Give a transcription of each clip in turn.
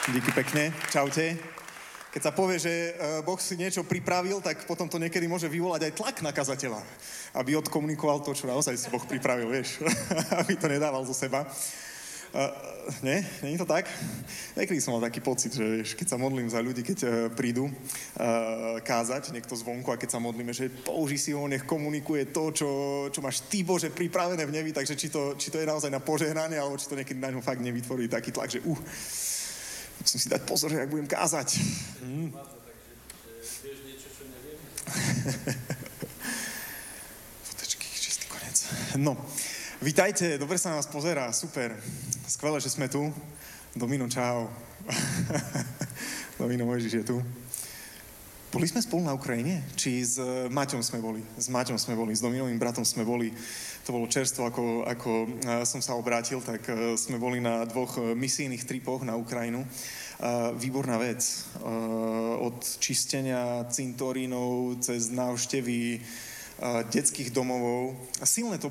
Díky pekne, čaute. Keď sa povie, že Boh si niečo pripravil, tak potom to niekedy môže vyvolať aj tlak na kazateľa, aby odkomunikoval to, čo naozaj si Boh pripravil, vieš, aby to nedával zo seba. Nie? Nie je to tak? Niekedy som mal taký pocit, že vieš, keď sa modlím za ľudí, keď prídu kázať niekto zvonku a keď sa modlíme, že použij si ho, nech komunikuje to, čo máš ty, Bože, pripravené v nebi, takže či to je naozaj na požehnanie, alebo či to niekedy na ňom fakt nevytvorí taký tlak, že musím si dať pozor, že ak budem kázať. Fotečky, čistý koniec. No, vítajte, dobre sa na vás pozerá, super. Skvelé, že sme tu. Domino, čau. Domino, Mojžiš je tu. Boli sme spolu na Ukrajine? Či s Maťom sme boli? S Maťom sme boli, s Dominovým bratom sme boli. To bolo čerstvo, ako som sa obrátil, tak sme boli na 2 misijných tripoch na Ukrajinu. Výborná vec. Od čistenia cintorínov cez návštevy detských domovov. A silné to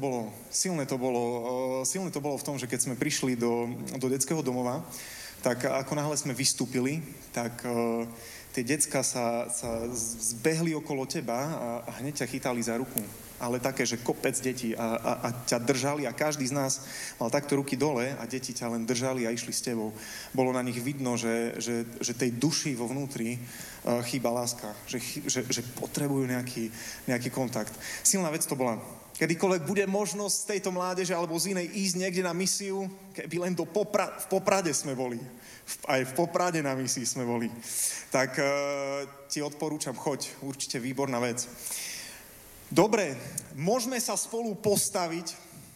bolo v tom, že keď sme prišli do detského domova, tak ako náhle sme vystúpili, tak tie decká sa zbehli okolo teba a hneď ťa chytali za ruku. Ale také, že kopec detí a ťa držali a každý z nás mal takto ruky dole a deti ťa len držali a išli s tebou. Bolo na nich vidno, že tej duši vo vnútri chýba láska, že potrebujú nejaký kontakt. Silná vec to bola. Kedykoľvek bude možnosť z tejto mládeže alebo z inej ísť niekde na misiu, keby len v Poprade sme boli, aj v Poprade na misii sme boli, tak ti odporúčam, choď, určite výborná vec. Dobre, môžeme sa spolu postaviť.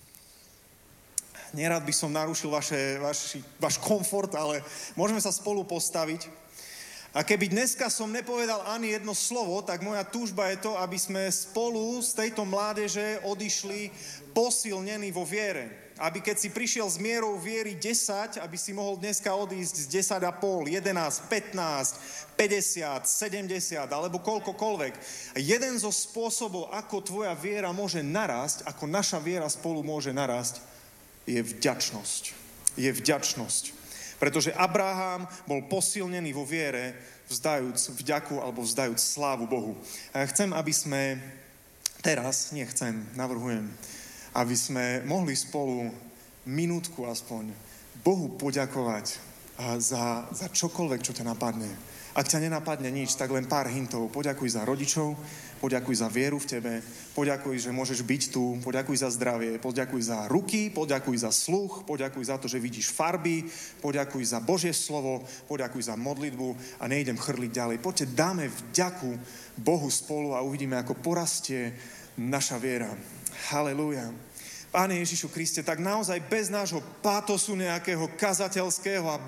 Nerad by som narušil váš komfort, ale môžeme sa spolu postaviť. A keby dneska som nepovedal ani jedno slovo, tak moja túžba je to, aby sme spolu z tejto mládeže odišli posilnení vo viere. Aby keď si prišiel s mierou viery 10, aby si mohol dneska odísť z 10,5, 11, 15, 50, 70 alebo koľkokoľvek. Jeden zo spôsobov, ako tvoja viera môže narásť, ako naša viera spolu môže narásť, je vďačnosť. Je vďačnosť. Pretože Abraham bol posilnený vo viere, vzdajúc vďaku alebo vzdajúc slávu Bohu. A ja chcem, aby sme navrhujem, aby sme mohli spolu minútku aspoň Bohu poďakovať za čokoľvek, čo ťa napadne. Ak ťa nenapadne nič, tak len pár hintov. Poďakuj za rodičov, poďakuj za vieru v tebe, poďakuj, že môžeš byť tu, poďakuj za zdravie, poďakuj za ruky, poďakuj za sluch, poďakuj za to, že vidíš farby, poďakuj za Božie slovo, poďakuj za modlitbu a nejdem chrliť ďalej. Poďte, dáme vďaku Bohu spolu a uvidíme, ako porastie naša viera. Halelúja. Páne Ježišu Kriste, tak naozaj bez nášho pátosu nejakého kazateľského a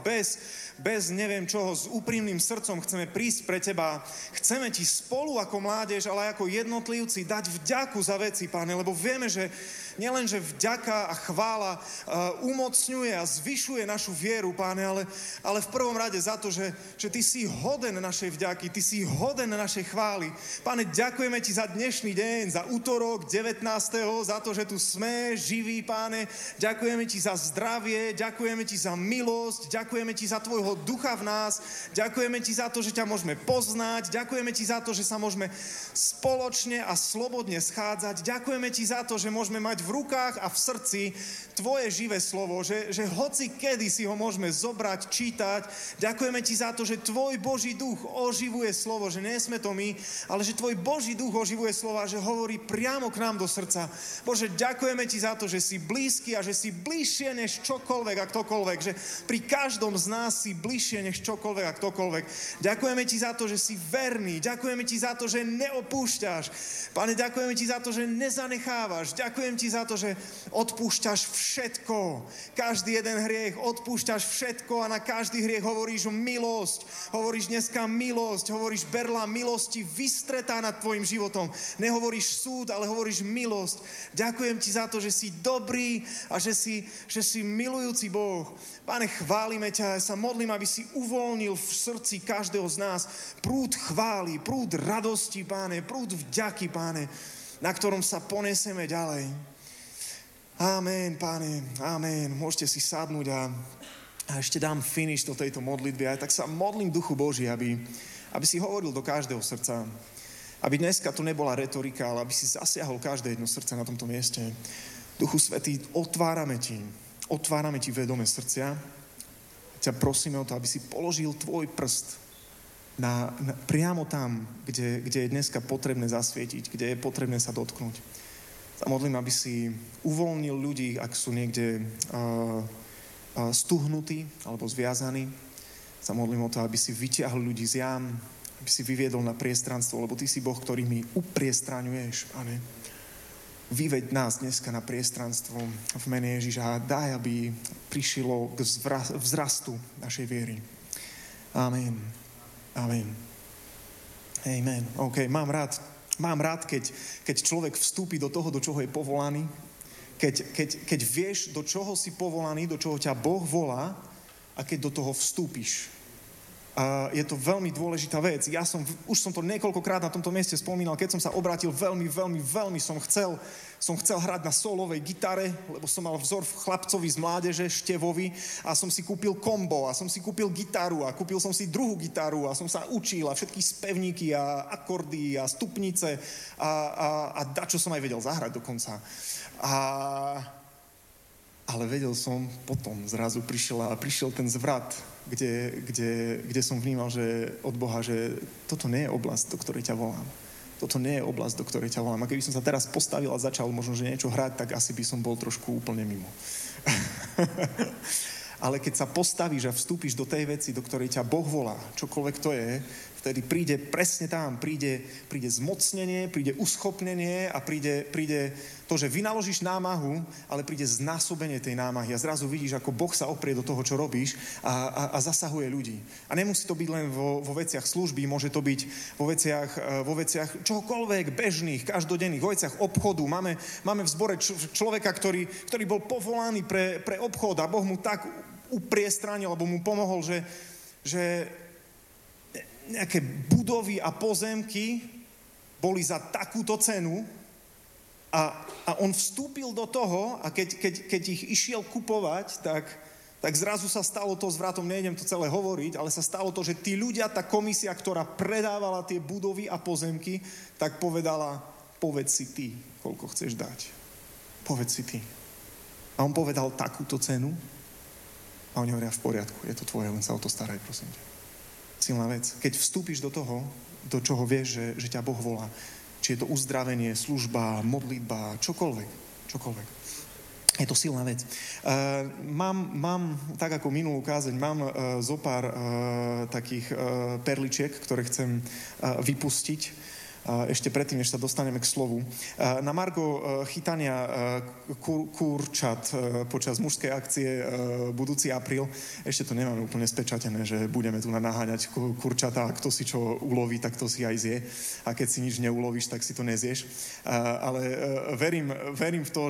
bez neviem čoho, s úprimným srdcom chceme prísť pre Teba. Chceme Ti spolu ako mládež, ale aj ako jednotlivci dať vďaku za veci, Páne, lebo vieme, že nielenže vďaka a chvála umocňuje a zvyšuje našu vieru, Páne, ale v prvom rade za to, že Ty si hoden našej vďaky, Ty si hoden našej chvály. Páne, ďakujeme Ti za dnešný deň, za útorok 19. za to, že tu sme živí, Páne. Ďakujeme Ti za zdravie, ďakujeme Ti za milosť, ďakujeme Ti za Tvojho ducha v nás, ďakujeme Ti za to, že ťa môžeme poznať, ďakujeme Ti za to, že sa môžeme spoločne a slobodne schádzať, ďakujeme Ti za to, že môžeme mať v rukách a v srdci Tvoje živé slovo, že hoci kedy si ho môžeme zobrať, čítať. Ďakujeme Ti za to, že Tvoj Boží duch oživuje slovo, že nie sme to my, ale že Tvoj Boží duch oživuje slova, že hovorí priamo k nám do srdca. Bože, ďakujeme Ti za to, že si blízky a že si bližšie než čokoľvek a ktokoľvek, že pri každom z nás si bližšie než čokoľvek a ktokoľvek. Ďakujeme Ti za to, že si verný, ďakujeme Ti za to, že neopúšťaš. Pane, ďakujeme Ti za to, že nezanechávaš, ďakujem Ti za to, že odpúšťaš všetko. Každý jeden hriech, odpúšťaš všetko a na každý hriech hovoríš milosť. Hovoríš dneska milosť, hovoríš berla milosti vystretá nad tvojim životom. Nehovoríš súd, ale hovoríš milosť. Ďakujem Ti za to, že si dobrý a že si milujúci Boh. Pane, chválime ťa, ja sa modlím, aby si uvoľnil v srdci každého z nás prúd chvály, prúd radosti, Páne, prúd vďaky, Páne, na ktorom sa ponesieme ďalej. Amen, Páne, amen. Môžete si sadnúť a A ešte dám finish do tejto modlitby. A tak sa modlím Duchu Boží, aby si hovoril do každého srdca. Aby dneska tu nebola retorika, ale aby si zasiahol každé jedno srdce na tomto mieste. Duchu Svätý, otvárame ti vedomé srdcia. Ťa prosíme o to, aby si položil tvoj prst priamo tam, kde je dneska potrebné zasvietiť, kde je potrebné sa dotknúť. Sa modlím, aby si uvoľnil ľudí, ak sú niekde stuhnutí alebo zviazaní. Sa modlím o to, aby si vyťahol ľudí z jam, aby si vyviedol na priestranstvo, lebo ty si Boh, ktorý mi upriestraňuješ, Pane. Vyveď nás dneska na priestranstvo v mene Ježiša a daj, aby prišlo k vzrastu našej viery. Amen. Amen. Amen. OK, mám rád, keď človek vstúpi do toho, do čoho je povolaný, keď vieš, do čoho si povolaný, do čoho ťa Boh volá a keď do toho vstúpiš. Je to veľmi dôležitá vec. Už som to niekoľkokrát na tomto mieste spomínal, keď som sa obrátil, veľmi som chcel hrať na solovej gitare, lebo som mal vzor v chlapcovi z mládeže, Števovi, a som si kúpil kombo, a som si kúpil gitaru, a kúpil som si druhú gitaru, a som sa učil, a všetky spevníky, a akordy, a stupnice, a dačo som aj vedel zahrať dokonca. Ale vedel som, potom zrazu prišiel ten zvrat, kde som vnímal, že od Boha, že toto nie je oblasť, do ktorej ťa volám. Toto nie je oblasť, do ktorej ťa volám. A keby som sa teraz postavil a začal možno, že niečo hrať, tak asi by som bol trošku úplne mimo. Ale keď sa postavíš a vstúpiš do tej veci, do ktorej ťa Boh volá, čokoľvek to je, vtedy príde presne tam, príde zmocnenie, príde uschopnenie a príde to, že vynaložíš námahu, ale príde znásobenie tej námahy a zrazu vidíš, ako Boh sa oprie do toho, čo robíš a zasahuje ľudí. A nemusí to byť len vo veciach služby, môže to byť vo veciach čohokoľvek bežných, každodenných, vo veciach obchodu. Máme v zbore človeka, ktorý bol povolaný pre obchod a Boh mu tak upriestránil, alebo mu pomohol, že nejaké budovy a pozemky boli za takúto cenu a on vstúpil do toho a keď ich išiel kupovať, tak zrazu sa stalo to, s vratom nejdem to celé hovoriť, ale sa stalo to, že tí ľudia, tá komisia, ktorá predávala tie budovy a pozemky, tak povedala, povedz si ty, koľko chceš dať. Povedz si ty. A on povedal takúto cenu a oni hovoria, v poriadku, je to tvoje, len sa o to staraj, prosím ťa. Silná vec. Keď vstúpiš do toho, do čoho vieš, že ťa Boh volá, či je to uzdravenie, služba, modlitba, čokoľvek. Je to silná vec. Mám tak ako minulú kázeň, mám zopár takých perličiek, ktoré chcem vypustiť. Ešte predtým, než sa dostaneme k slovu. Na margo chytania kurčat počas mužskej akcie budúci apríl, ešte to nemáme úplne spečatené, že budeme tu naháňať kurčatá a kto si čo uloví, tak to si aj zje. A keď si nič neulovíš, tak si to nezješ. Ale verím v to,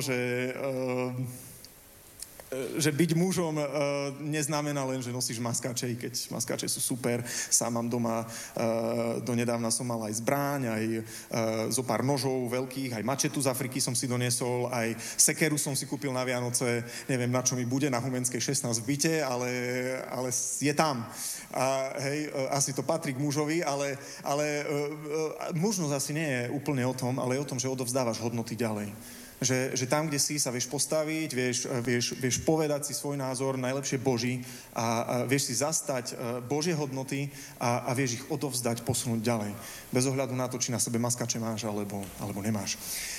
že byť mužom neznamená len, že nosíš maskáče, i keď maskáče sú super. Sám mám doma, donedávna som mal aj zbráň, aj zo pár nožov veľkých, aj mačetu z Afriky som si doniesol, aj sekeru som si kúpil na Vianoce, neviem na čo mi bude, na Humenskej 16 v byte, ale je tam. A hej, asi to patrí k mužovi, ale mužnosť asi nie je úplne o tom, ale je o tom, že odovzdávaš hodnoty ďalej. Že tam, kde si sa vieš postaviť, vieš povedať si svoj názor, najlepšie Boží a vieš si zastať Božie hodnoty a vieš ich odovzdať, posunúť ďalej. Bez ohľadu na to, či na sebe maskače máš alebo nemáš.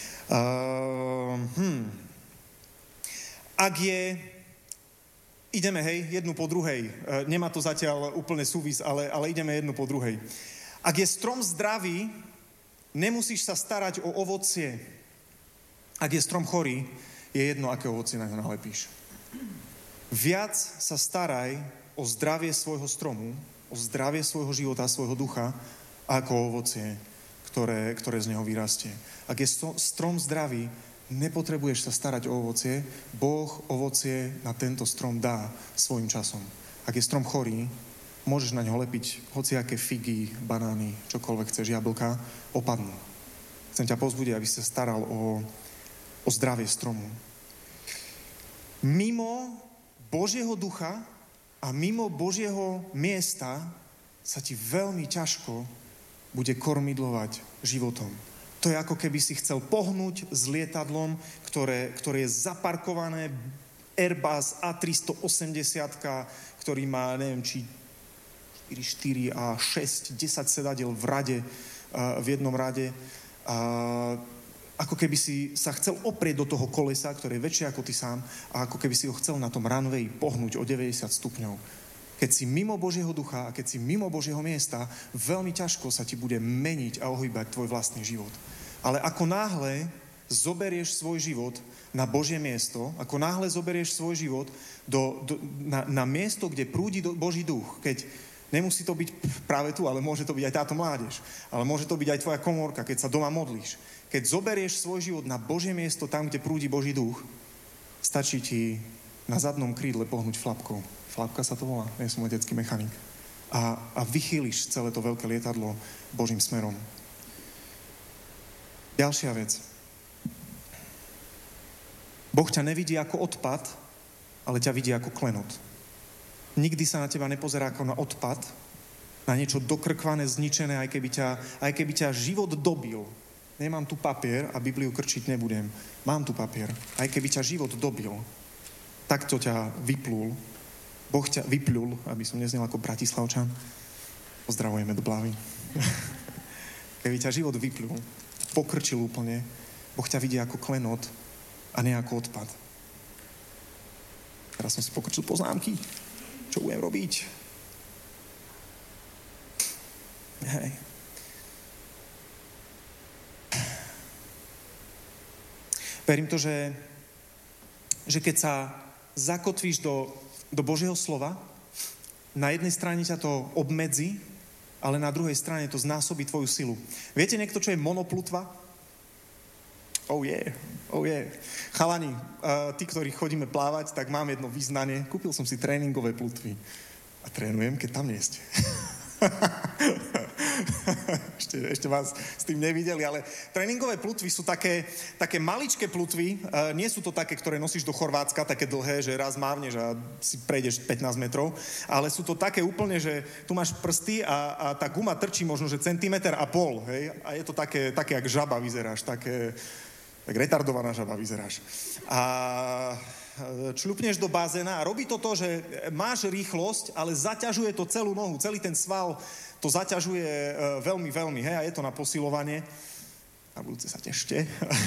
Ideme, jednu po druhej. Nemá to zatiaľ úplne súvis, ale ideme jednu po druhej. Ak je strom zdravý, nemusíš sa starať o ovocie. Ak je strom chorý, je jedno, aké ovocie na ňo nalepíš. Viac sa staraj o zdravie svojho stromu, o zdravie svojho života, svojho ducha, ako ovocie, ktoré z neho vyrastie. Ak je strom zdravý, nepotrebuješ sa starať o ovocie, Boh ovocie na tento strom dá svojim časom. Ak je strom chorý, môžeš na ňo lepiť hociaké figy, banány, čokoľvek chceš, jablka, opadnú. Chcem ťa povzbudiť, aby si sa staral o zdravie stromu. Mimo Božieho ducha a mimo Božieho miesta sa ti veľmi ťažko bude kormidlovať životom. To je ako keby si chcel pohnúť s lietadlom, ktoré je zaparkované, Airbus A380, ktorý má, neviem, či 4 a 6, 10 sedadiel v rade, v jednom rade. Ako keby si sa chcel oprieť do toho kolesa, ktoré je väčšie ako ty sám, a ako keby si ho chcel na tom runwayi pohnúť o 90 stupňov. Keď si mimo Božieho ducha a keď si mimo Božieho miesta, veľmi ťažko sa ti bude meniť a ohýbať tvoj vlastný život. Ale ako náhle zoberieš svoj život na Božie miesto, ako náhle zoberieš svoj život na miesto, kde prúdi Boží duch, keď nemusí to byť práve tu, ale môže to byť aj táto mládež, ale môže to byť aj tvoja komórka, keď sa doma modlíš. Keď zoberieš svoj život na Božie miesto, tam, kde prúdi Boží duch, stačí ti na zadnom krídle pohnúť flapkou. Flapka sa to volá, ja som letecký mechanik. A vychýliš celé to veľké lietadlo Božím smerom. Ďalšia vec. Boh ťa nevidí ako odpad, ale ťa vidí ako klenot. Nikdy sa na teba nepozerá ako na odpad, na niečo dokrkvané, zničené, aj keby ťa život dobil. Nemám tu papier a Bibliu krčiť nebudem. Mám tu papier. Aj keby ťa život dobil, takto ťa vyplul. Boh ťa vyplul, aby som neznel ako Bratislavčan. Pozdravujeme do Blavy. Keby ťa život vyplul, pokrčil úplne, Boh ťa vidí ako klenot a nie ako odpad. Teraz som si pokrčil poznámky. Čo budem robiť? Hej. Verím to, že keď sa zakotvíš do Božieho slova, na jednej strane ťa to obmedzí, ale na druhej strane to znásobí tvoju silu. Viete niekto, čo je monoplutva? Oh yeah. Chalani, tí, ktorí chodíme plávať, tak mám jedno vyznanie. Kúpil som si tréningové plutvy. A trénujem, keď tam nie ste. ešte vás s tým nevideli, ale tréningové plutvy sú také maličké plutvy, nie sú to také, ktoré nosíš do Chorvátska, také dlhé, že raz mávneš a si prejdeš 15 metrov, ale sú to také úplne, že tu máš prsty a tá guma trčí možno, že centimeter a pol, hej? A je to také jak žaba vyzeráš, tak retardovaná žaba vyzeráš. A čľupneš do bazéna a robí to, že máš rýchlosť, ale zaťažuje to celú nohu, celý ten sval to zaťažuje veľmi, veľmi, hej, a je to na posilovanie. Na budúce sa tešte.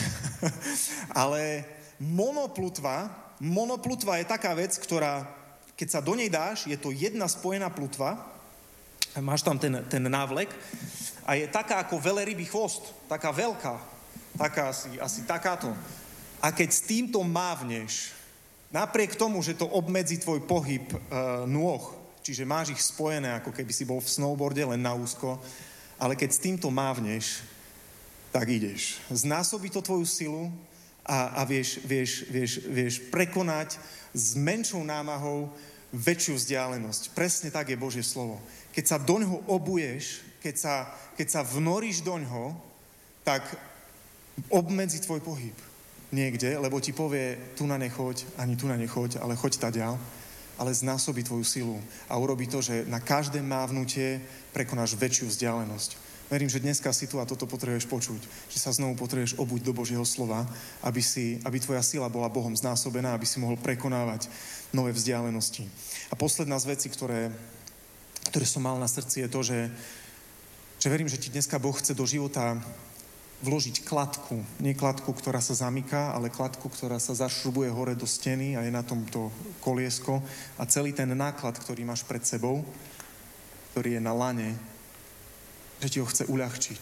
Ale monoplutva je taká vec, ktorá, keď sa do nej dáš, je to jedna spojená plutva, máš tam ten návlek a je taká ako veľrybý chvost, taká veľká, taká asi takáto. A keď s týmto mávneš, napriek tomu, že to obmedzí tvoj pohyb nôh, čiže máš ich spojené, ako keby si bol v snowboarde len na úzko, ale keď s týmto mávneš, tak ideš. Znásobí to tvoju silu a vieš prekonať s menšou námahou väčšiu vzdialenosť. Presne tak je Božie slovo. Keď sa doňho obuješ, keď sa vnoríš doňho, tak obmedzi tvoj pohyb niekde, lebo ti povie, tu na nechoď, ani tu na nechoď, ale choď taďal, ale znásobí tvoju silu a urobí to, že na každé mávnutie prekonáš väčšiu vzdialenosť. Verím, že dneska si tu a toto potrebuješ počuť, že sa znovu potrebuješ obuť do Božieho slova, aby tvoja sila bola Bohom znásobená, aby si mohol prekonávať nové vzdialenosti. A posledná z vecí, ktoré som mal na srdci, je to, že verím, že ti dneska Boh chce do života vložiť kladku. Nie kladku, ktorá sa zamyká, ale kladku, ktorá sa zašrubuje hore do steny a je na tomto koliesko. A celý ten náklad, ktorý máš pred sebou, ktorý je na lane, že ti ho chce uľahčiť.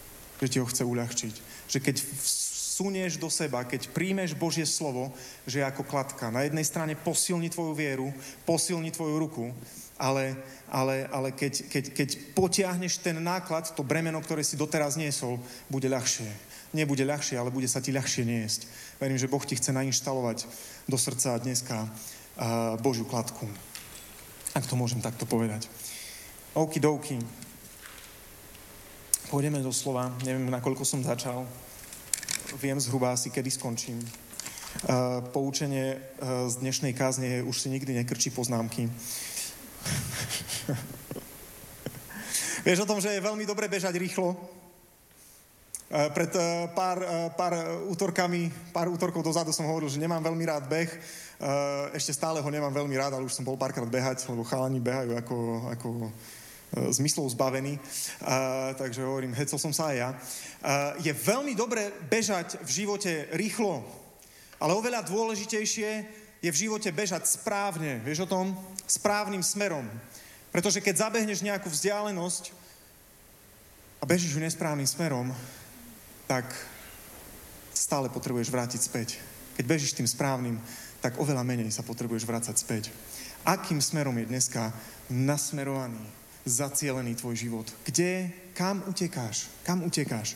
Že keď vsunieš do seba, keď príjmeš Božie slovo, že je ako kladka. Na jednej strane posilni tvoju vieru, posilni tvoju ruku, ale keď potiahneš ten náklad, to bremeno, ktoré si doteraz niesol, bude ľahšie. Nebude ľahšie, ale bude sa ti ľahšie niesť. Verím, že Boh ti chce nainštalovať do srdca dneska Božiu kladku. Ak to môžem takto povedať. Okidoki. Pôjdeme do slova. Neviem, nakoľko som začal. Viem zhruba asi, kedy skončím. Poučenie z dnešnej kázne je, už si nikdy nekrčí poznámky. Vieš o tom, že je veľmi dobre bežať rýchlo? Pred pár útorkov dozadu som hovoril, že nemám veľmi rád beh. Ešte stále ho nemám veľmi rád, ale už som bol párkrát behať, lebo chalani behajú ako zmyslov zbavení. Takže hovorím, hecol som sa aj ja. Je veľmi dobre bežať v živote rýchlo, ale oveľa dôležitejšie je v živote bežať správne. Vieš o tom? Správnym smerom. Pretože keď zabehneš nejakú vzdialenosť a bežíš ju nesprávnym smerom, tak stále potrebuješ vrátiť späť. Keď bežíš tým správnym, tak oveľa menej sa potrebuješ vrácať späť. Akým smerom je dneska nasmerovaný, zacielený tvoj život? Kam utekáš? Kam utekáš?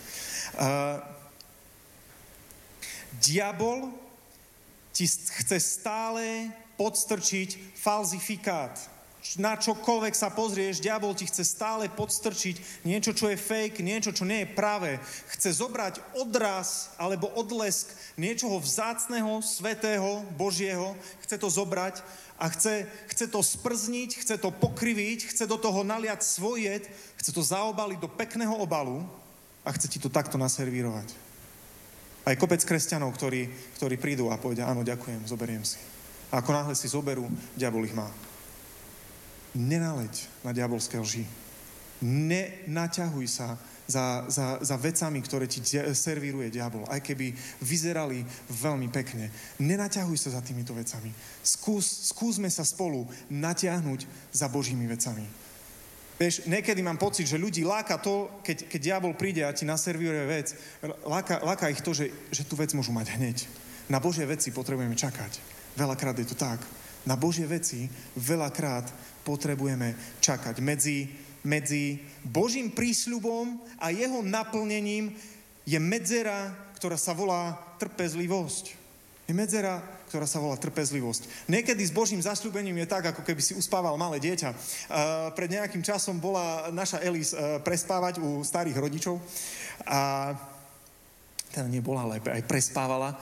Diabol ti chce stále podstrčiť falzifikát. Na čokoľvek sa pozrieš, diabol ti chce stále podstrčiť niečo, čo je fake, niečo, čo nie je práve. Chce zobrať odraz alebo odlesk niečoho vzácneho, svätého, Božieho, chce to zobrať a chce to sprzniť, chce to pokriviť, chce do toho naliať svoj jed, chce to zaobaliť do pekného obalu a chce ti to takto naservírovať. Aj kopec kresťanov, ktorí prídu a povedia, áno, ďakujem, zoberiem si. A ako náhle si zoberú, diabol ich má. Nenaleď na diabolské lži. Nenaťahuj sa za vecami, ktoré ti servíruje diabol, aj keby vyzerali veľmi pekne. Nenaťahuj sa za týmito vecami. Skúsme sa spolu natiahnuť za Božími vecami. Vieš, niekedy mám pocit, že ľudí láka to, keď diabol príde a ti naservíruje vec, láka ich to, že tú vec môžu mať hneď. Na Božie veci potrebujeme čakať. Veľakrát je to tak. Na Božie veci veľakrát potrebujeme čakať. Medzi Božím prísľubom a jeho naplnením je medzera, ktorá sa volá trpezlivosť. Je medzera, ktorá sa volá trpezlivosť. Niekedy s Božím zasľúbením je tak, ako keby si uspával malé dieťa. Pred nejakým časom bola naša Elis prespávať u starých rodičov a teda nebola, ale aj prespávala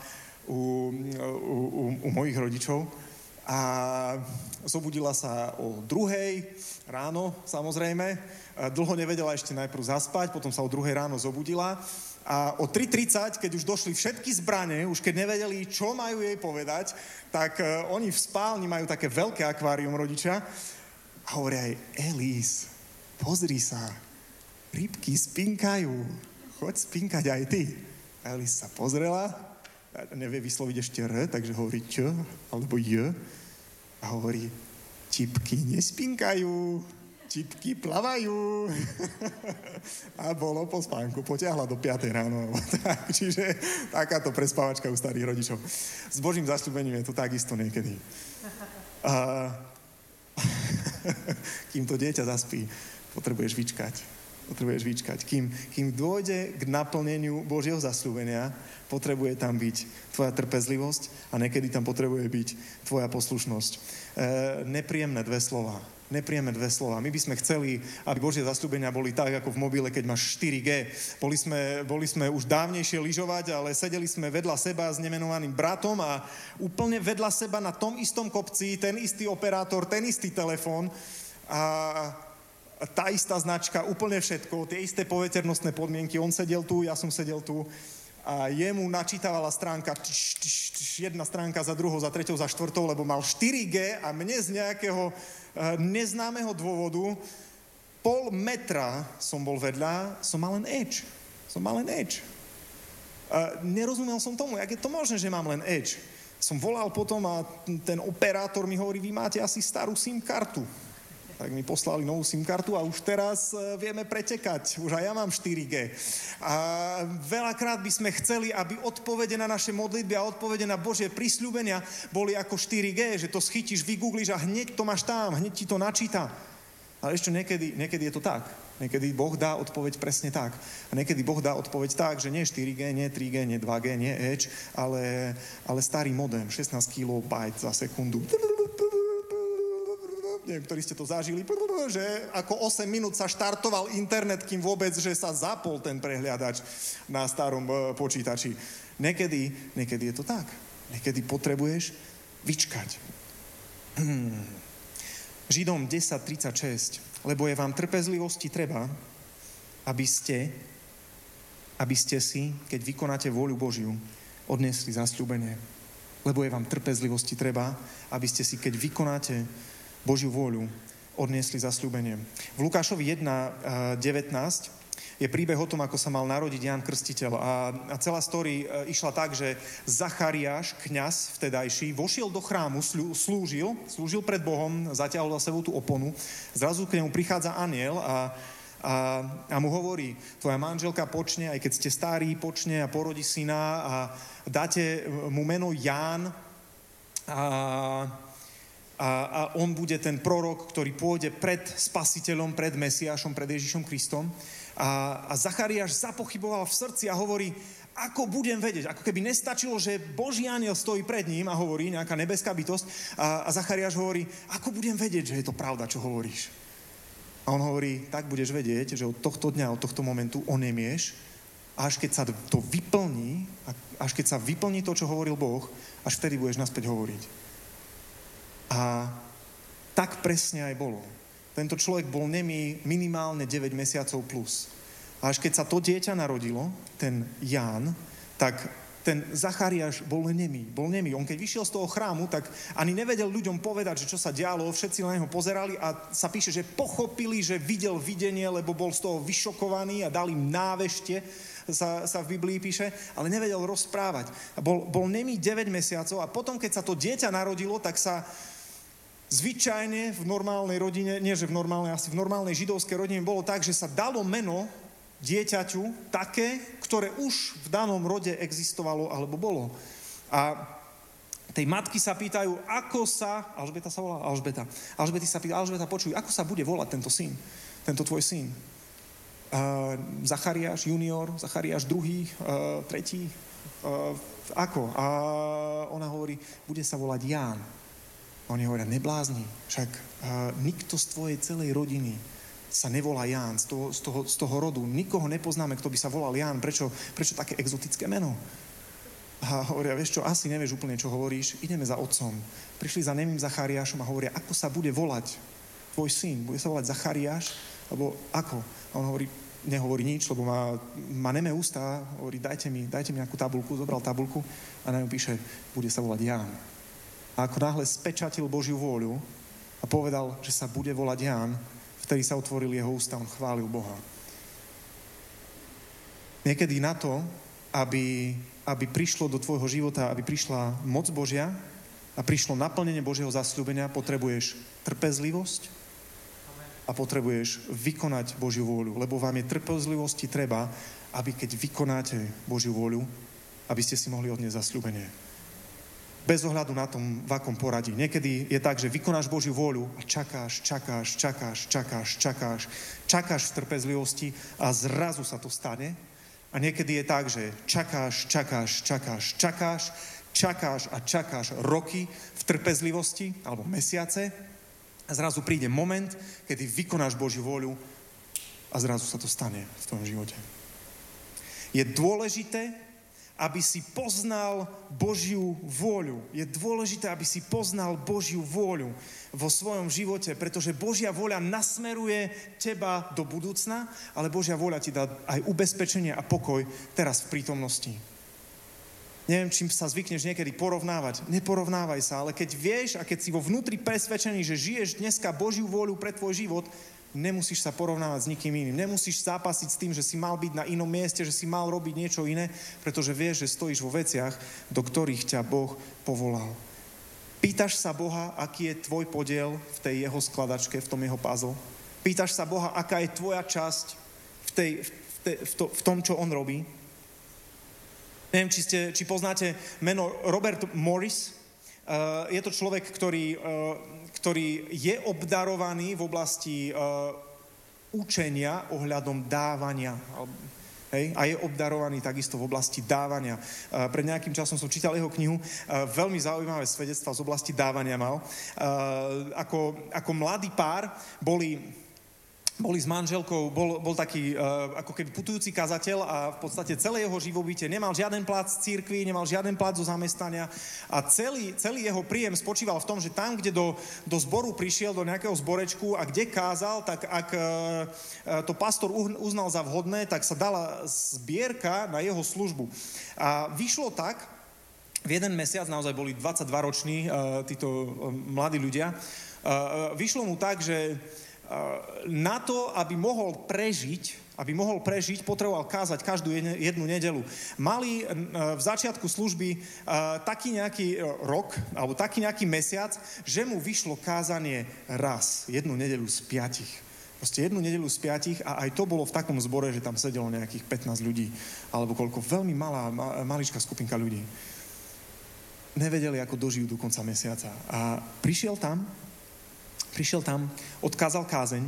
u mojich rodičov. A zobudila sa o 2:00 ráno, samozrejme. Dlho nevedela ešte najprv zaspať, potom sa o 2:00 ráno zobudila. A o 3:30, keď už došli všetky zbrane, už keď nevedeli, čo majú jej povedať, tak oni v spálni majú také veľké akvárium rodičia. A hovoria jej, Elis, pozri sa, rybky spinkajú, choď spinkať aj ty. A Elis sa pozrela, nevie vysloviť ešte R, takže hovorí Č, alebo J. A hovorí, čipky nespinkajú, čipky plavajú. A bolo po spánku, potiahla do 5:00 ráno. Tak, čiže takáto prespávačka u starých rodičov. S Božím zasľúbením je to takisto niekedy. Kým to dieťa zaspí, potrebuješ vyčkať. Kým dôjde k naplneniu Božieho zasľúbenia, potrebuje tam byť tvoja trpezlivosť a niekedy tam potrebuje byť tvoja poslušnosť. Nepríjemné dve slova. My by sme chceli, aby Božie zasľúbenia boli tak, ako v mobile, keď máš 4G. Boli sme už dávnejšie lyžovať, ale sedeli sme vedľa seba s nemenovaným bratom a úplne vedľa seba na tom istom kopci, ten istý operátor, ten istý telefón a tá istá značka, úplne všetko, tie isté poveternostné podmienky. On sedel tu, ja som sedel tu a jemu načítavala stránka, jedna stránka za druhou, za treťou, za štvrtou, lebo mal 4G a mne z nejakého neznámeho dôvodu 0,5 metra som bol vedľa, som mal len edge. Nerozumel som tomu, jak je to možné, že mám len edge. Som volal potom a ten operátor mi hovorí, vy máte asi starú SIM kartu. Tak mi poslali novú SIM kartu a už teraz vieme pretekať. Už aj ja mám 4G. A veľakrát by sme chceli, aby odpovede na naše modlitby a odpovede na Božie prisľúbenia boli ako 4G, že to schytíš, vygooglíš a hneď to máš tam, hneď ti to načíta. Ale ešte niekedy je to tak. Niekedy Boh dá odpoveď presne tak. A niekedy Boh dá odpoveď tak, že nie 4G, nie 3G, nie 2G, nie Edge, ale starý modem, 16 KB za sekundu. Neviem, ktorí ste to zažili, že ako 8 minút sa štartoval internet, kým vôbec, že sa zapol ten prehliadač na starom počítači. Niekedy je to tak. Niekedy potrebuješ vyčkať. Židom 10:36. Lebo je vám trpezlivosti treba, aby ste si, keď vykonáte vôľu Božiu, odnesli zasľúbenie. Lebo je vám trpezlivosti treba, aby ste si, keď vykonáte Božiu vôľu, odniesli zasľúbenie. V Lukášovi 1:19 je príbeh o tom, ako sa mal narodiť Ján Krstiteľ. A celá story išla tak, že Zachariáš, kňaz vtedajší, vošiel do chrámu, slúžil pred Bohom, zatiaľ za sebou tú oponu. Zrazu k nemu prichádza anjel a mu hovorí, tvoja manželka počne, aj keď ste starí, počne a porodí syna a dáte mu meno Ján a on bude ten prorok, ktorý pôjde pred Spasiteľom, pred Mesiášom, pred Ježišom Kristom. A Zachariáš zapochyboval v srdci a hovorí, ako budem vedieť, ako keby nestačilo, že Boží anjel stojí pred ním a hovorí, nejaká nebeská bytosť a Zachariáš hovorí, ako budem vedieť, že je to pravda, čo hovoríš. A on hovorí, tak budeš vedieť, že od tohto dňa, od tohto momentu onemieš a až keď sa to vyplní, až keď sa vyplní to, čo hovoril Boh, až vtedy budeš naspäť hovoriť. A tak presne aj bolo. Tento človek bol nemý minimálne 9 mesiacov plus. A až keď sa to dieťa narodilo, ten Ján, tak ten Zachariáš bol nemý. On keď vyšiel z toho chrámu, tak ani nevedel ľuďom povedať, že čo sa dialo, všetci na neho pozerali a sa píše, že pochopili, že videl videnie, lebo bol z toho vyšokovaný a dal im návešte, sa v Biblii píše, ale nevedel rozprávať. A bol nemý 9 mesiacov a potom, keď sa to dieťa narodilo, tak sa zvyčajne v normálnej rodine, nie že v normálnej, asi v normálnej židovskej rodine bolo tak, že sa dalo meno dieťaťu také, ktoré už v danom rode existovalo alebo bolo. A tej matky sa pýtajú, ako sa, Alžbeta sa volá? Alžbety sa pýtajú, Alžbeta, počuj, ako sa bude volať tento syn, tento tvoj syn? Zachariáš junior, Zachariáš druhý, tretí, ako? A ona hovorí, bude sa volať Ján. A oni hovoria, neblázni, však nikto z tvojej celej rodiny sa nevolá Ján, z toho rodu. Nikoho nepoznáme, kto by sa volal Ján. Prečo také exotické meno? A hovoria, vieš čo, asi nevieš úplne, čo hovoríš. Ideme za otcom. Prišli za nemým Zachariášom a hovoria, ako sa bude volať tvoj syn? Bude sa volať Zachariáš? Alebo ako? A on nehovorí nič, lebo má nemé ústa. Hovorí, dajte mi nejakú tabuľku. Zobral tabuľku a na ňu píše, bude sa volať Ján. A ako náhle spečatil Božiu vôľu a povedal, že sa bude volať Ján, vtedy sa otvoril jeho ústa, on chválil Boha. Niekedy na to, aby prišlo do tvojho života, aby prišla moc Božia a prišlo naplnenie Božieho zasľúbenia, potrebuješ trpezlivosť a potrebuješ vykonať Božiu vôľu, lebo vám je trpezlivosti treba, aby keď vykonáte Božiu vôľu, aby ste si mohli odniesť zasľúbenie. Bez ohľadu na tom, v akom poradí. Niekedy je tak, že vykonáš Božiu vôľu a čakáš v trpezlivosti a zrazu sa to stane. A niekedy je tak, že čakáš roky v trpezlivosti alebo mesiace a zrazu príde moment, kedy vykonáš Božiu vôľu a zrazu sa to stane v tvojom živote. Je dôležité, aby si poznal Božiu vôľu. Je dôležité, aby si poznal Božiu vôľu vo svojom živote, pretože Božia vôľa nasmeruje teba do budúcna, ale Božia vôľa ti dá aj ubezpečenie a pokoj teraz v prítomnosti. Neviem, čím sa zvykneš niekedy porovnávať. Neporovnávaj sa, ale keď vieš a keď si vo vnútri presvedčený, že žiješ dneska Božiu vôľu pre tvoj život, nemusíš sa porovnávať s nikým iným. Nemusíš zápasiť s tým, že si mal byť na inom mieste, že si mal robiť niečo iné, pretože vieš, že stojíš vo veciach, do ktorých ťa Boh povolal. Pýtaš sa Boha, aký je tvoj podiel v tej jeho skladačke, v tom jeho puzzle. Pýtaš sa Boha, aká je tvoja časť v tom, čo on robí. Neviem, či poznáte meno Robert Morris. Je to človek, ktorý je obdarovaný v oblasti učenia ohľadom dávania. Hej? A je obdarovaný takisto v oblasti dávania. Pred nejakým časom som čítal jeho knihu. Veľmi zaujímavé svedectvá z oblasti dávania mal. Ako mladý pár boli boli s manželkou, bol taký ako keby putujúci kazateľ a v podstate celé jeho živobytie nemal žiaden plat z cirkvi, nemal žiaden plat zo zamestnania a celý jeho príjem spočíval v tom, že tam, kde do zboru prišiel, do nejakého zborečku a kde kázal, tak ak to pastor uznal za vhodné, tak sa dala zbierka na jeho službu. A vyšlo tak, v jeden mesiac, naozaj boli 22-roční títo mladí ľudia, vyšlo mu tak, že na to, aby mohol prežiť, potreboval kázať každú jednu nedeľu. Mali v začiatku služby taký nejaký rok, alebo taký nejaký mesiac, že mu vyšlo kázanie raz, jednu nedeľu z 5. Proste jednu nedeľu z 5 a aj to bolo v takom zbore, že tam sedelo nejakých 15 ľudí, alebo koľko, veľmi maličká skupinka ľudí. Nevedeli, ako dožijú do konca mesiaca. A prišiel tam, odkázal kázeň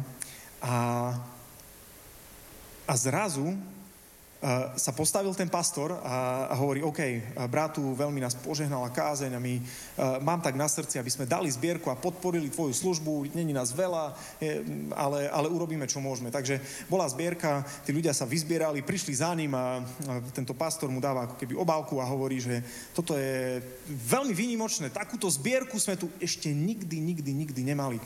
a zrazu sa postavil ten pastor a hovorí, OK, brátu, veľmi nás požehnala kázeň a my mám tak na srdci, aby sme dali zbierku a podporili tvoju službu, není nás veľa, ale urobíme, čo môžeme. Takže bola zbierka, tí ľudia sa vyzbierali, prišli za ním a tento pastor mu dáva ako keby obálku a hovorí, že toto je veľmi výnimočné, takúto zbierku sme tu ešte nikdy nemali.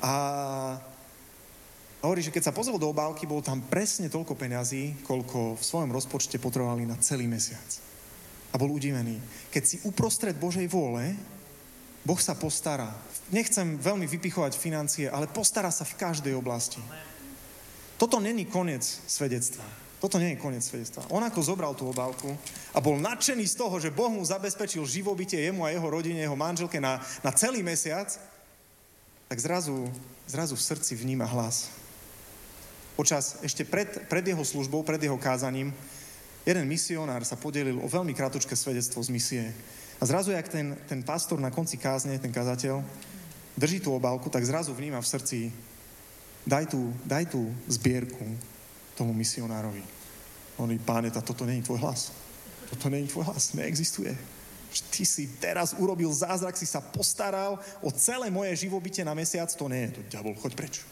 A hovorí, že keď sa pozrel do obálky, bolo tam presne toľko peňazí, koľko v svojom rozpočte potrebovali na celý mesiac. A bol udivený. Keď si uprostred Božej vôle, Boh sa postará. Nechcem veľmi vypichovať financie, ale postará sa v každej oblasti. Toto není koniec svedectva. On ako zobral tú obálku a bol nadšený z toho, že Boh mu zabezpečil živobytie jemu a jeho rodine, jeho manželke na celý mesiac, tak zrazu v srdci vníma hlas. Počas ešte pred jeho službou, pred jeho kázaním, jeden misionár sa podelil o veľmi krátke svedectvo z misie. A zrazu, jak ten pastor na konci kázne, ten kazateľ, drží tú obálku, tak zrazu vníma v srdci, daj tú zbierku tomu misionárovi. On hovorí, Páne, toto nie je tvoj hlas. Toto nie je tvoj hlas, neexistuje. Ty si teraz urobil zázrak, si sa postaral o celé moje živobytie na mesiac, to nie je, to ďabol, choď preč.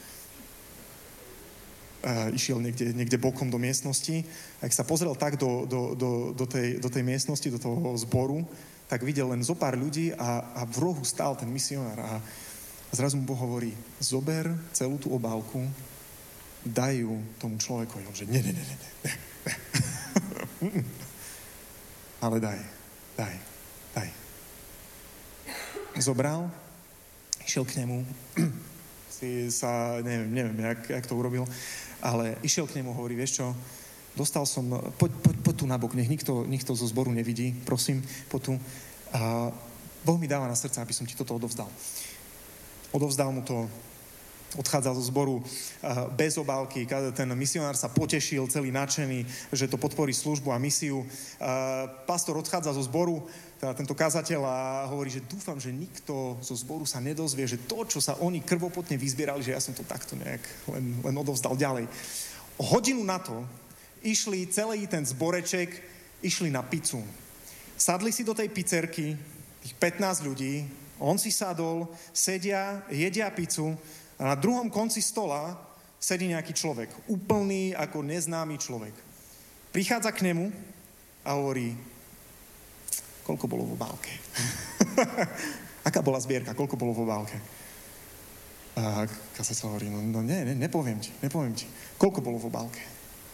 Išiel niekde bokom do miestnosti. Ak sa pozrel tak do tej miestnosti, do toho zboru, tak videl len zo pár ľudí a v rohu stál ten misionár. A zrazu mu Boh hovorí, zober celú tú obálku, daj ju tomu človeku. On že nie. Ale daj. Zobral, išiel k nemu, neviem, jak to urobil, ale išiel k nemu, hovorí, vieš čo, dostal som, poď tu nabok, nech nikto zo zboru nevidí, prosím, poď tu. A Boh mi dáva na srdce, aby som ti toto odovzdal. Odovzdal mu to, odchádzal zo zboru bez obálky, ten misionár sa potešil, celý nadšený, že to podporí službu a misiu. Pastor odchádza zo zboru, teda tento kazateľ a hovorí, že dúfam, že nikto zo zboru sa nedozvie, že to, čo sa oni krvopotne vyzbierali, že ja som to takto nejak len odovzdal ďalej. O hodinu na to išli celý ten zboreček, išli na pizzu. Sadli si do tej pizzerky, tých 15 ľudí, on si sadol, sedia, jedia pizzu a na druhom konci stola sedí nejaký človek, úplný ako neznámy človek. Prichádza k nemu a hovorí, koľko bolo v obálke? Aká bola zbierka? Koľko bolo v obálke? A kazateľ hovorí, no nie, nepoviem ti. Koľko bolo v obálke?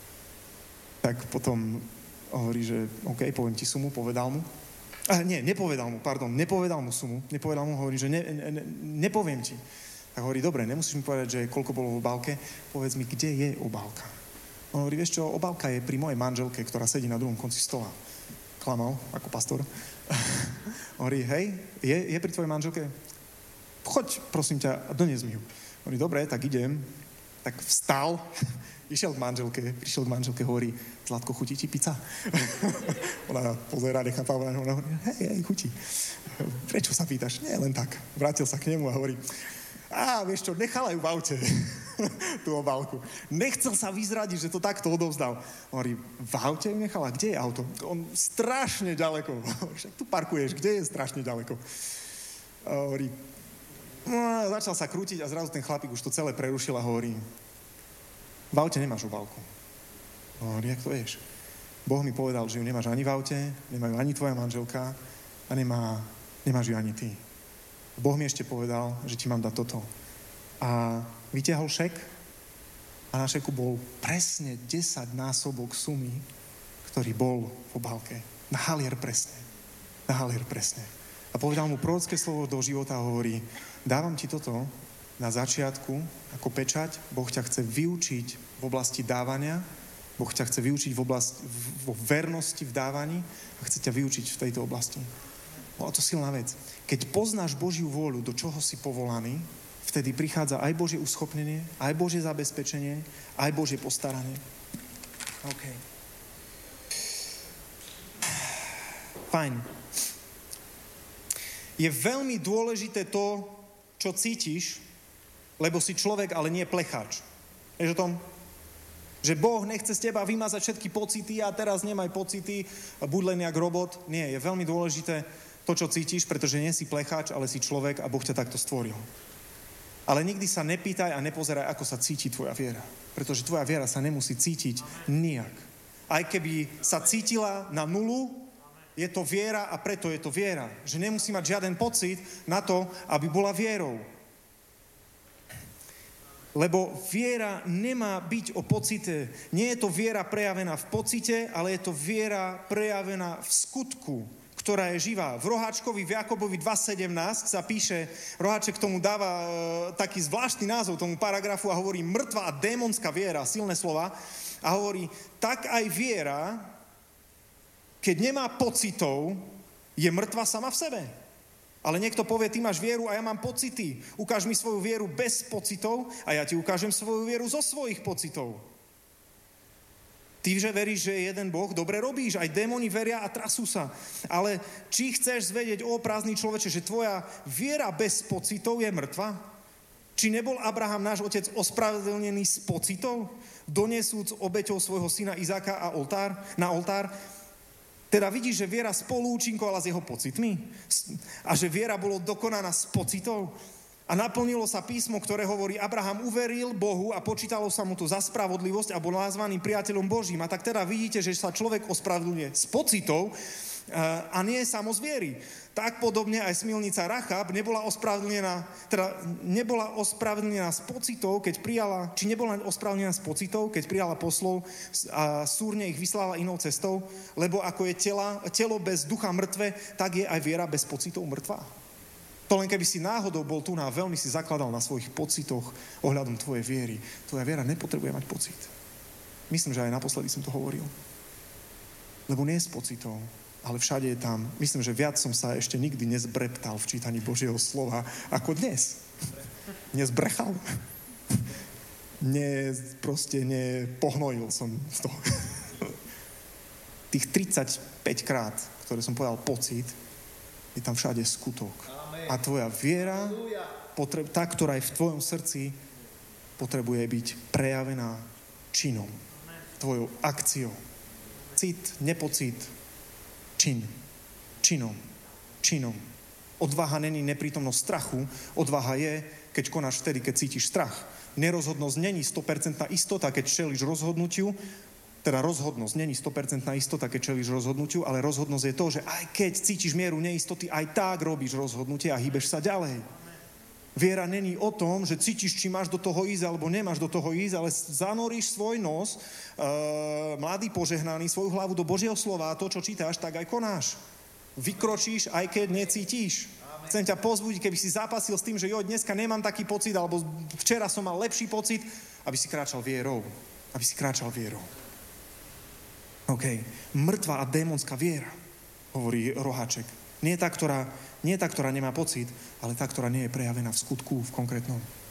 Tak potom hovorí, že OK, poviem ti sumu, povedal mu. Nepovedal mu sumu. Hovorí, že nepoviem ti. Tak hovorí, dobre, nemusíš mi povedať, že koľko bolo v obálke, povedz mi, kde je obálka. On hovorí, vieš čo, obálka je pri mojej manželke, ktorá sedí na druhom konci stola. Klamal, ako pastor. Hovorí, hej, je pri tvojej manželke? Choď, prosím ťa, a donies mi ju. Hovorí, dobre, tak idem. Tak vstal, prišiel k manželke, hovorí, Zlatko, chutí ti pizza? Ona pozerá, nechápa, ona hovorí, hej, chutí. Prečo sa pýtaš? Nie, len tak. Vrátil sa k nemu a hovorí, vieš čo, nechala ju v aute, tú obálku. Nechcel sa vyzradiť, že to takto odovzdal. Hovorí, v aute ju nechala? Kde je auto? On strašne ďaleko. Však tu parkuješ, kde je strašne ďaleko? A hovorí, začal sa krútiť a zrazu ten chlapík už to celé prerušil a hovorí, V aute nemáš obálku. No, jak to vieš? Boh mi povedal, že ju nemáš ani v aute, nemajú ani tvoja manželka a nemáš ju ani ty. Boh mi ešte povedal, že ti mám dať toto. A vytiahol šek a na šeku bol presne 10 násobok sumy, ktorý bol v obálke. Na halier presne. A povedal mu prorocké slovo do života a hovorí, dávam ti toto na začiatku ako pečať, Boh ťa chce vyučiť v oblasti dávania, Boh ťa chce vyučiť vo vernosti v dávaní a chce ťa vyučiť v tejto oblasti. No a to silná vec. Keď poznáš Božiu vôľu, do čoho si povolaný, vtedy prichádza aj Božie uschopnenie, aj Božie zabezpečenie, aj Božie postaranie. OK. Fajn. Je veľmi dôležité to, čo cítiš, lebo si človek, ale nie plecháč. Vieš o tom? Že Boh nechce z teba vymazať všetky pocity a teraz nemaj pocity, buď len jak robot. Nie, je veľmi dôležité to, čo cítiš, pretože nie si plecháč, ale si človek a Boh ťa takto stvoril. Ale nikdy sa nepýtaj a nepozeraj, ako sa cíti tvoja viera. Pretože tvoja viera sa nemusí cítiť nijak. Aj keby sa cítila na nulu, je to viera a preto je to viera. Že nemusí mať žiaden pocit na to, aby bola vierou. Lebo viera nemá byť o pocite. Nie je to viera prejavená v pocite, ale je to viera prejavená v skutku, ktorá je živá. V Roháčkovi, v Jakobovi 2.17 sa píše, Roháček tomu dáva taký zvláštny názov tomu paragrafu a hovorí mŕtva a démonská viera, silné slova, a hovorí, tak aj viera, keď nemá pocitov, je mŕtva sama v sebe. Ale niekto povie, ty máš vieru a ja mám pocity. Ukáž mi svoju vieru bez pocitov a ja ti ukážem svoju vieru zo svojich pocitov. Ty, že veríš, že je jeden Boh, dobre robíš. Aj démoni veria a trasú sa. Ale či chceš zvedieť, prázdny človeče, že tvoja viera bez pocitov je mŕtva? Či nebol Abraham, náš otec, ospravedlnený z pocitov, doniesúc obeťou svojho syna Izáka na oltár? Teda vidíš, že viera spoluúčinkovala s jeho pocitmi a že viera bolo dokonaná s pocitov a naplnilo sa písmo, ktoré hovorí, Abraham uveril Bohu a počítalo sa mu to za spravodlivosť a bol nazvaný priateľom Božím. A tak teda vidíte, že sa človek ospravedlňuje s pocitov a nie samo z viery. Tak podobne aj smilnica Rachab nebola ospravedlnená z pocitov, nebola ospravedlnená z pocitov, keď prijala poslov a súrne ich vyslala inou cestou, lebo ako je telo bez ducha mŕtve, tak je aj viera bez pocitov mŕtva. To len keby si náhodou bol tu a veľmi si zakladal na svojich pocitoch ohľadom tvojej viery. Tvoja viera nepotrebuje mať pocit. Myslím, že aj naposledy som to hovoril. Lebo nie je s pocitov, ale všade je tam. Myslím, že viac som sa ešte nikdy nezbreptal v čítaní Božieho slova ako dnes. Nezbrechal. Nepohnojil som z toho. Tých 35 krát, ktoré som povedal pocit, je tam všade skutok. A tvoja viera, tá, ktorá je v tvojom srdci, potrebuje byť prejavená činom. Tvojou akciou. Cit, nepocit, čin. Činom. Odvaha není neprítomnosť strachu. Odvaha je, keď konáš vtedy, keď cítiš strach. Nerozhodnosť není 100% istota, keď čelíš rozhodnutiu. Teda rozhodnosť není 100% istota, keď čelíš rozhodnutiu, ale rozhodnosť je to, že aj keď cítiš mieru neistoty, aj tak robíš rozhodnutie a hýbeš sa ďalej. Viera není o tom, že cítiš, či máš do toho ísť alebo nemáš do toho ísť, ale zanoríš svoj nos, mladý požehnaný, svoju hlavu do Božieho slova a to, čo čítáš, tak aj konáš. Vykročíš, aj keď necítiš. Chcem ťa pozbudiť, keby si zápasil s tým, že dneska nemám taký pocit, alebo včera som mal lepší pocit, aby si kráčal vierou. OK. Mŕtva a démonská viera, hovorí Roháček. Nie tá, ktorá nemá pocit, ale tá, ktorá nie je prejavená v skutku, v konkrétnom.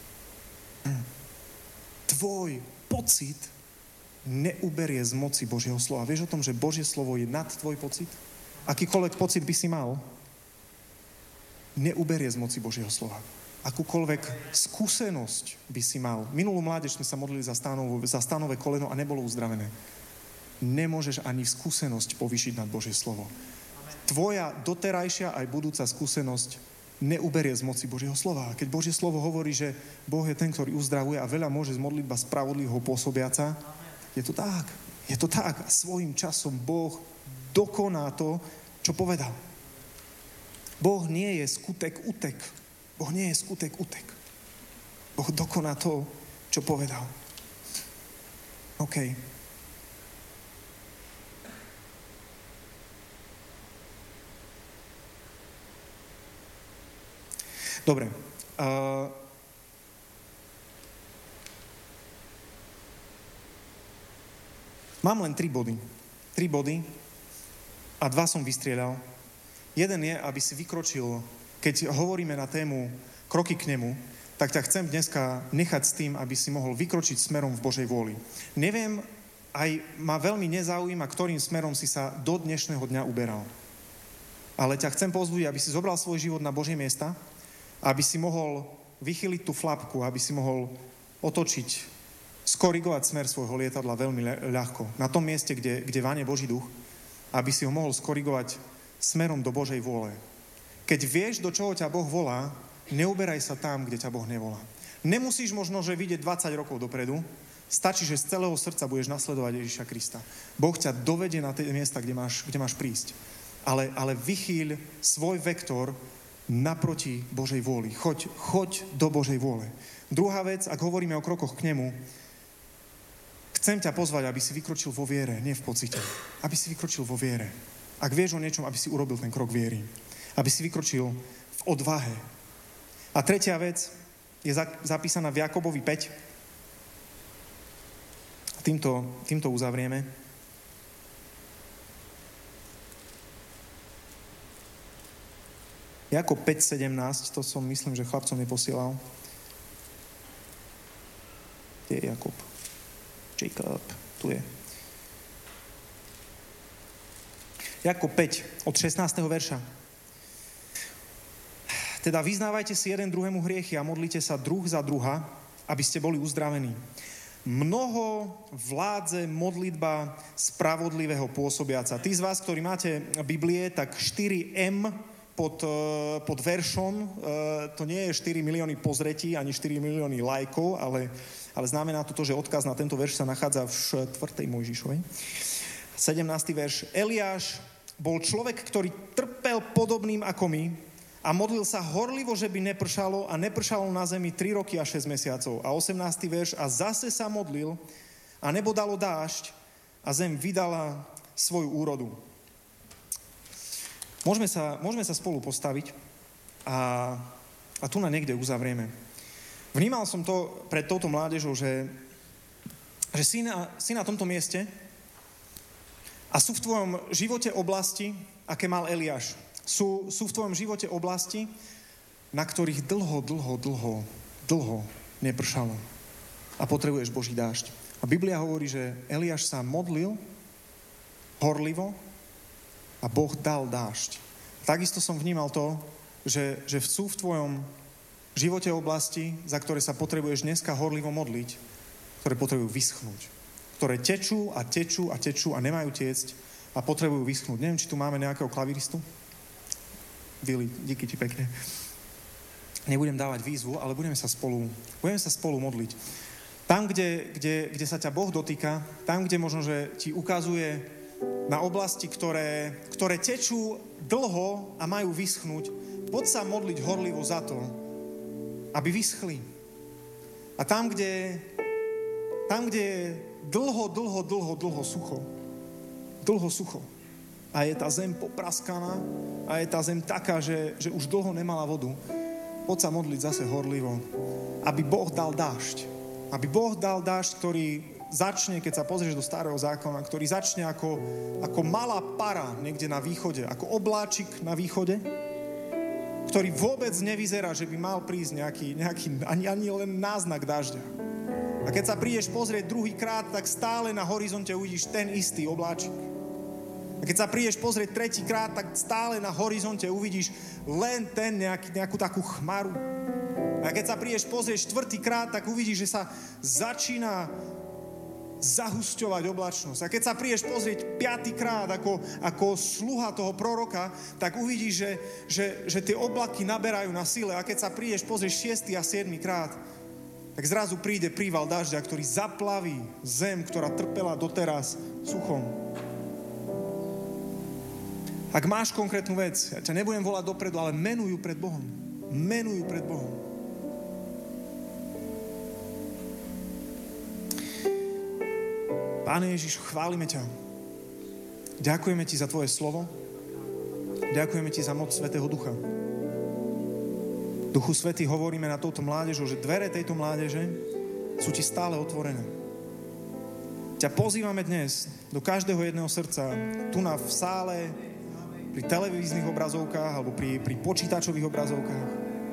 Tvoj pocit neuberie z moci Božieho slova. Vieš o tom, že Božie slovo je nad tvoj pocit? Akýkoľvek pocit by si mal, neuberie z moci Božieho slova. Akúkoľvek skúsenosť by si mal. Minulú mládež sme sa modlili za stánové koleno a nebolo uzdravené. Nemôžeš ani skúsenosť povýšiť nad Božie slovo. Tvoja doterajšia aj budúca skúsenosť neuberie z moci Božieho slova. Keď Božie slovo hovorí, že Boh je ten, ktorý uzdravuje a veľa môže z modlitba spravodlivého pôsobiaca, je to tak. Je to tak. A svojím časom Boh dokoná to, čo povedal. Boh nie je skutek utek. Boh nie je skutek utek. Boh dokoná to, čo povedal. OK. Dobre. Mám len 3 body. 3 body a 2 som vystrieľal. Jeden je, aby si vykročil, keď hovoríme na tému kroky k nemu, tak ťa chcem dneska nechať s tým, aby si mohol vykročiť smerom v Božej vôli. Neviem, aj ma veľmi nezaujíma, ktorým smerom si sa do dnešného dňa uberal. Ale ťa chcem povzbudiť, aby si zobral svoj život na Božie miesta, aby si mohol vychyliť tú flapku, aby si mohol otočiť, skorigovať smer svojho lietadla veľmi ľahko. Na tom mieste, kde vanie Boží duch, aby si ho mohol skorigovať smerom do Božej vôle. Keď vieš, do čoho ťa Boh volá, neuberaj sa tam, kde ťa Boh nevolá. Nemusíš možno, že vidieť 20 rokov dopredu, stačí, že z celého srdca budeš nasledovať Ježiša Krista. Boh ťa dovedie na tie miesta, kde máš prísť. Ale vychýľ svoj vektor naproti Božej vôli. Choď do Božej vôle. Druhá vec, ak hovoríme o krokoch k nemu, chcem ťa pozvať, aby si vykročil vo viere, nie v pocite. Aby si vykročil vo viere. Ak vieš o niečom, aby si urobil ten krok viery. Aby si vykročil v odvahe. A tretia vec je zapísaná v Jakobovi 5. A týmto uzavrieme. Jakob 5.17, to som myslím, že chlapcom neposielal. Kde je Jakob? Jacob, tu je. Jakob 5, od 16. verša. Teda vyznávajte si jeden druhému hriechy a modlite sa druh za druha, aby ste boli uzdravení. Mnoho vládze modlitba spravodlivého pôsobiaca. Tí z vás, ktorí máte Biblie, tak 4M pod veršom, to nie je 4 milióny pozretí, ani 4 milióny lajkov, ale znamená to, že odkaz na tento verš sa nachádza v 4. Mojžišovej. 17. verš. Eliáš bol človek, ktorý trpel podobným ako my a modlil sa horlivo, že by nepršalo a nepršalo na zemi 3 roky a 6 mesiacov. A 18. verš. A zase sa modlil a nebo dalo dážď a zem vydala svoju úrodu. Môžeme sa spolu postaviť a tu na niekde uzavrieme. Vnímal som to pred touto mládežou, že si na tomto mieste a sú v tvojom živote oblasti, aké mal Eliáš. Sú v tvojom živote oblasti, na ktorých dlho nepršalo. A potrebuješ Boží dážď. A Biblia hovorí, že Eliáš sa modlil horlivo a Boh dal dážď. Takisto som vnímal to, že sú v tvojom živote oblasti, za ktoré sa potrebuješ dneska horlivo modliť, ktoré potrebujú vyschnúť. Ktoré tečú a nemajú tiecť a potrebujú vyschnúť. Neviem, či tu máme nejakého klaviristu. Vili, díky ti pekne. Nebudem dávať výzvu, ale budeme sa spolu modliť. Tam, kde sa ťa Boh dotýka, tam, kde možno, že ti ukazuje na oblasti, ktoré tečú dlho a majú vyschnúť, poď sa modliť horlivo za to, aby vyschli. A tam, kde je dlho sucho a je tá zem popraskaná a je tá zem taká, že už dlho nemala vodu, poď sa modliť zase horlivo, aby Boh dal dážď. Aby Boh dal dážď, ktorý začne, keď sa pozrieš do Starého zákona, ktorý začne ako malá para niekde na východe, ako obláčik na východe, ktorý vôbec nevyzerá, že by mal prísť nejaký ani len náznak dažďa. A keď sa prídeš pozrieť druhýkrát, tak stále na horizonte uvidíš ten istý obláčik. A keď sa prídeš pozrieť tretíkrát, tak stále na horizonte uvidíš len nejakú takú chmaru. A keď sa prídeš pozrieť štvrtýkrát, tak uvidíš, že sa zahusťovať oblačnosť. A keď sa prídeš pozrieť 5. krát ako sluha toho proroka, tak uvidíš, že tie oblaky naberajú na sile. A keď sa prídeš pozrieť 6. a 7. krát, tak zrazu príde príval dažďa, ktorý zaplaví zem, ktorá trpela doteraz suchom. Ak máš konkrétnu vec, ja ťa nebudem volať dopredu, ale menuj ju pred Bohom. Menuj ju pred Bohom. Páne Ježiš, chválime ťa. Ďakujeme ti za tvoje slovo. Ďakujeme ti za moc Svätého Ducha. Duchu Svätý, hovoríme na touto mládežou, že dvere tejto mládeže sú ti stále otvorené. Ťa pozývame dnes do každého jedného srdca, tu v sále, pri televíznych obrazovkách alebo pri počítačových obrazovkách.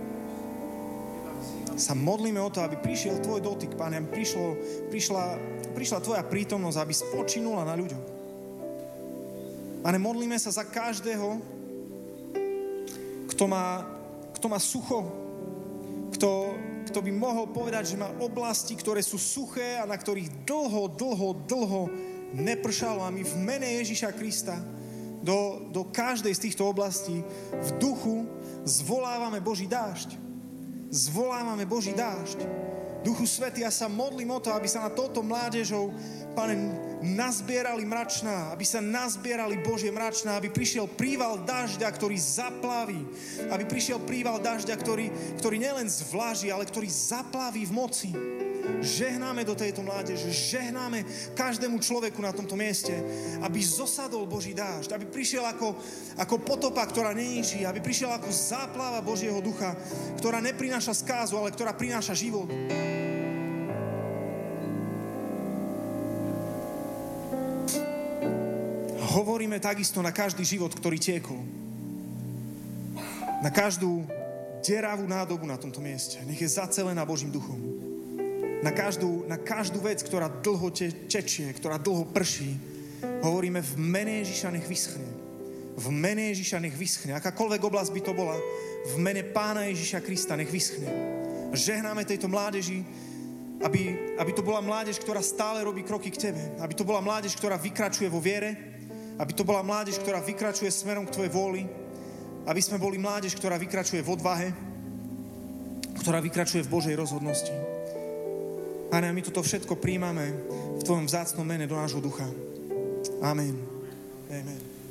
Sa modlíme o to, aby prišiel tvoj dotyk, Pane, aby prišla tvoja prítomnosť, aby spočinula na ľuďoch. Pane, modlíme sa za každého, kto má sucho, kto by mohol povedať, že má oblasti, ktoré sú suché a na ktorých dlho nepršalo. A my v mene Ježiša Krista do každej z týchto oblastí v duchu zvolávame Boží dážď. Zvolávame Boží dážď. Duchu Svätý, ja sa modlím o to, aby sa na touto mládežou, Pane, nazbierali mračná, aby sa nazbierali Božie mračná, aby prišiel príval dažďa, ktorý zaplaví, aby prišiel príval dažďa, ktorý nielen zvláži, ale ktorý zaplaví v moci. Žehnáme do tejto mládeže, žehnáme každému človeku na tomto mieste, aby zosadol Boží dážď, aby prišiel ako potopa, ktorá neníži, aby prišiel ako záplava Božieho ducha, ktorá neprináša skázu, ale ktorá prináša život. Hovoríme takisto na každý život, ktorý tiekol. Na každú deravú nádobu na tomto mieste. Nech je zacelená Božím duchom. Na každú vec, ktorá dlho tečie, ktorá dlho prší. Hovoríme v mene Ježiša nech vyschne. V mene Ježiša nech vyschne. Akákoľvek oblasť by to bola, v mene Pána Ježiša Krista nech vyschne. Žehnáme tejto mládeži, aby to bola mládež, ktorá stále robí kroky k Tebe. Aby to bola mládež, ktorá vykračuje vo viere. Aby to bola mládež, ktorá vykračuje smerom k Tvojej vôli. Aby sme boli mládež, ktorá vykračuje v odvahe. Ktorá vykračuje v Božej rozhodnosti. Pane, my toto všetko príjmame v Tvojom vzácnom mene do nášho ducha. Amen. Amen.